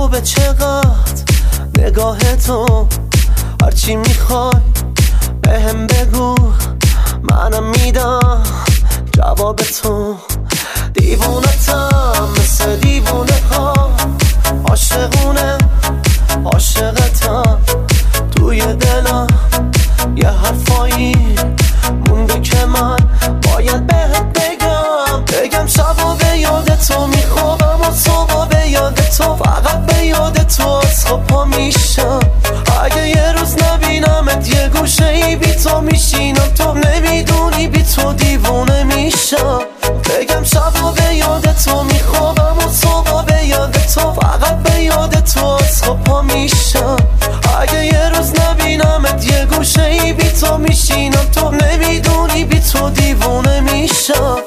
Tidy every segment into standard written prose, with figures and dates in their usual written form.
خوبه چقدر نگاه تو، هرچی میخوای بهم بگو، منم میدم جواب تو. دیوونتم مثل دیوونه ها، عاشقونه عاشقتم، توی دلم یه حرفایی مونده که من باید بهت بگم شبا به یاد تو میخوابم و صبح به یاد تو، فقط به یاد تو از خواب پا میشم. اگه یه روز نبینمت یه گوشه ای بی تو میشینم، تو نمیدونی بی تو دیوونه میشم. بگم شبا به یاد تو میخوابم و صبح به یاد تو، فقط به یاد تو از خواب پا میشم. اگه یه روز نبینمت یه گوشه ای بی تو میشینم، تو نمیدونی بی تو دیوونه میشم.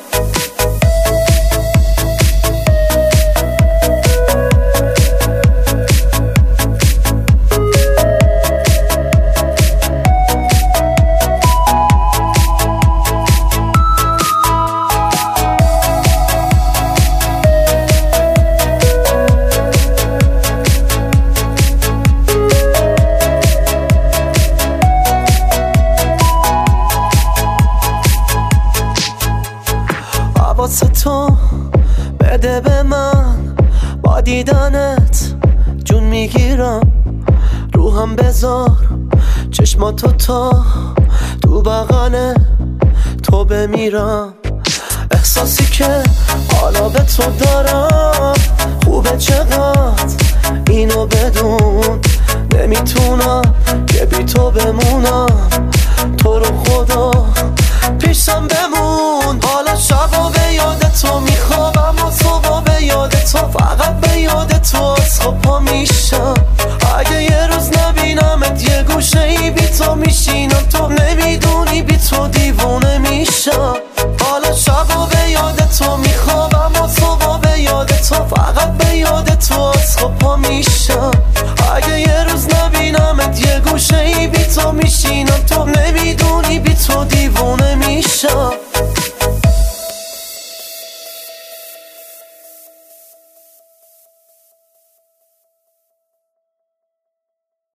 واسه تو بده به من، با دیدنت جون میگیرم. روحم بذار چشماتو تا تو بغل تو بمیرم. احساسی که حالا به تو دارم خوبه چقدر اینو بدون، نمیتونم که بی تو بمونم. تو رو خدا پیشم بمون، حالا شبا به یاد تو میخوابم و صبح به یاد تو، فقط به یاد تو از خواب پا میشم. اگه یه روز نبینمت یه گوشه ای بی تو میشینم، تو نمیدونی بی تو دیوونه میشم. حالا شبا به یاد تو میخوابم و صبح به یاد تو، فقط به یاد تو از خواب پا میشم.